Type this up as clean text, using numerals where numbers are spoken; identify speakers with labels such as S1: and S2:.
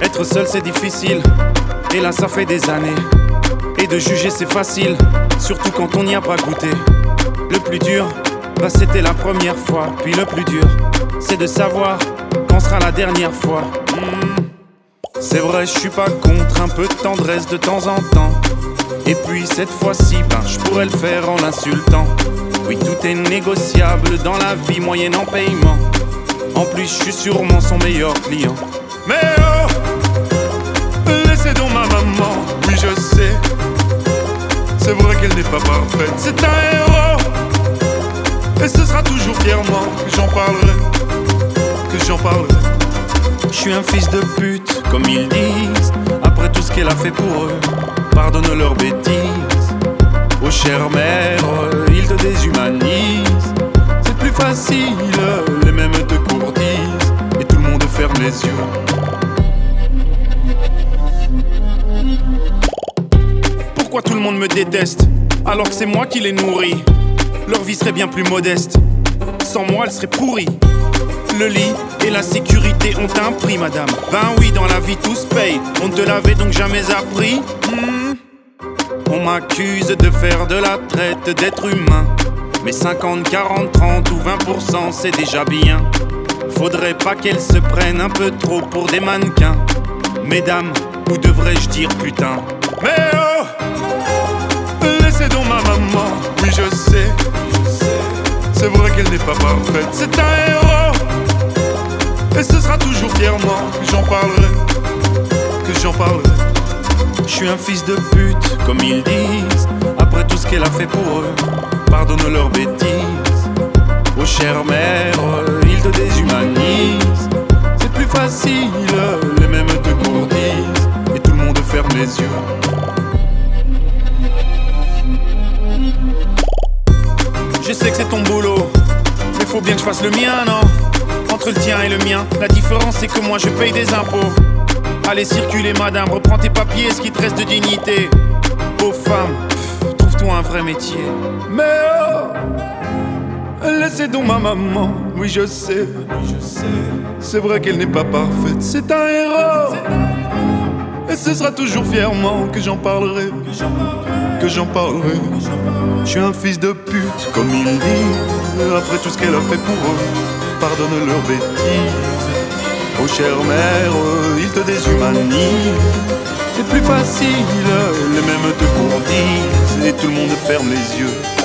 S1: Être seul c'est difficile, et là ça fait des années. Et de juger c'est facile, surtout quand on n'y a pas goûté. Le plus dur, bah c'était la première fois. Puis le plus dur, c'est de savoir quand sera la dernière fois. C'est vrai, je suis pas contre un peu de tendresse de temps en temps. Et puis cette fois-ci, ben je pourrais le faire en l'insultant. Oui, tout est négociable dans la vie moyennant paiement. En plus, je suis sûrement son meilleur client. Mais oh, laissez donc ma maman, oui je sais. C'est vrai qu'elle n'est pas parfaite, c'est un héros. Et ce sera toujours fièrement que j'en parlerai, que j'en parlerai. Je suis un fils de pute, comme ils disent. Après tout ce qu'elle a fait pour eux, pardonne leurs bêtises. Oh chère mère, ils te déshumanisent. C'est plus facile, les mêmes te courtisent. Et tout le monde ferme les yeux. Pourquoi tout le monde me déteste, alors que c'est moi qui les nourris? Leur vie serait bien plus modeste, sans moi elle serait pourrie. Le lit et la sécurité ont un prix, madame. Ben oui, dans la vie tout se paye. On ne te l'avait donc jamais appris. On m'accuse de faire de la traite d'êtres humains. Mais 50, 40, 30 ou 20% c'est déjà bien. Faudrait pas qu'elles se prennent un peu trop pour des mannequins. Mesdames, ou devrais-je dire putain? Mais oh, laissez donc ma maman, oui je sais. C'est vrai qu'elle n'est pas parfaite, c'est un héros. Et ce sera toujours fièrement que j'en parlerai, que j'en parlerai. Je suis un fils de pute, comme ils disent. Après tout ce qu'elle a fait pour eux, pardonne leurs bêtises. Oh chère mère, ils te déshumanisent. C'est plus facile, les mêmes te courtisent. Et tout le monde ferme les yeux. Je sais que c'est ton boulot, mais faut bien que je fasse le mien, non? Entre le tien et le mien, la différence c'est que moi je paye des impôts. Allez circuler madame, reprends tes papiers, ce qui te reste de dignité. Aux femmes, trouve-toi un vrai métier. Mais oh, laissez donc ma maman, oui je sais. C'est vrai qu'elle n'est pas parfaite, c'est un héros. Et ce sera toujours fièrement que j'en parlerai, que j'en parlerai. Je suis un fils de pute, comme ils disent. Après tout ce qu'elle a fait pour eux, pardonne leurs bêtises. Oh chère mère, ils te déshumanisent. C'est plus facile, les mêmes te courtisent. Et tout le monde ferme les yeux.